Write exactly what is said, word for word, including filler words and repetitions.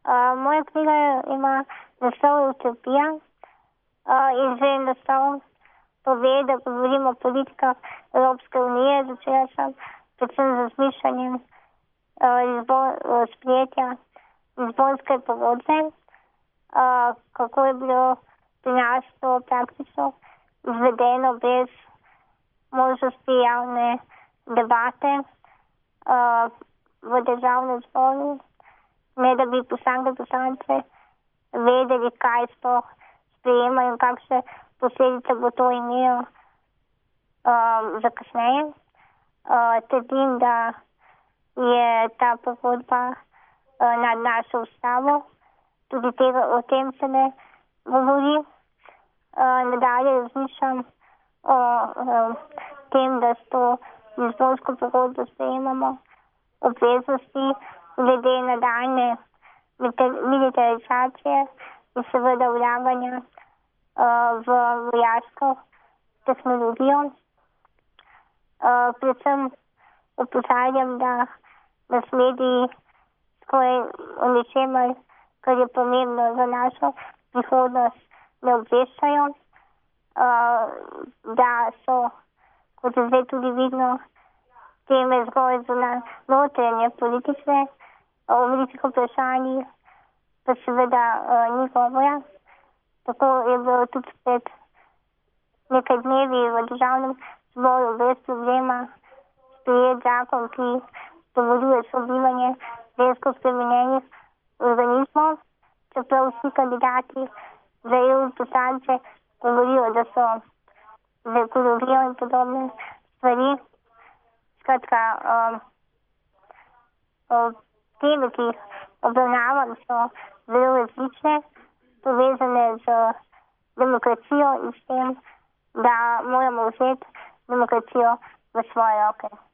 Uh, moja knjiga ima naslov Utopija uh, in že naslov pove, da govorimo o politikah Evropske unije. Začela sem predvsem z razmišljanjem uh, sprejetja Lizbonske pogodbe, uh, kako je bilo pri nas to praktično izvedeno brez možnosti javne debate uh, v državnem zboru, ne da bi poslanke poslance vedeli, kaj sploh sprejemajo in kakšne posledice bo to imelo uh, za kasneje. Uh, trdim, da je ta pogodba uh, nad našo ustavo, tudi tega, o tem se ne govori. Uh, nadalje razmišljam o uh, tem, da s to Lizbonsko pogodbo sprejemamo obveznosti glede nadaljne militarizacije in seveda vlaganja uh, v vojaško tehnologijo. Uh, predvsem opozarjam, da nas mediji skoraj o ničemer, kar je pomembno za našo prihodnost, ne obveščajo, uh, da so, kot je zdaj tudi vidno, teme zgolj za notranje politične, o velikih vprašanjih pa seveda uh, ni govora. Tako je bilo tudi pred nekaj dnevi v državnem zboru brez problema sprejet zakon, ki dovoljuje sobivanje gensko spremenjenih organizmov, čeprav vsi kandidati za E U poslance govorijo, da so za ekologijo in podobne stvari. Skratka, um, um, teme, ki jih obravnavam, so zelo različne, povezane z demokracijo in s tem, da moramo vzeti demokracijo v svoje roke.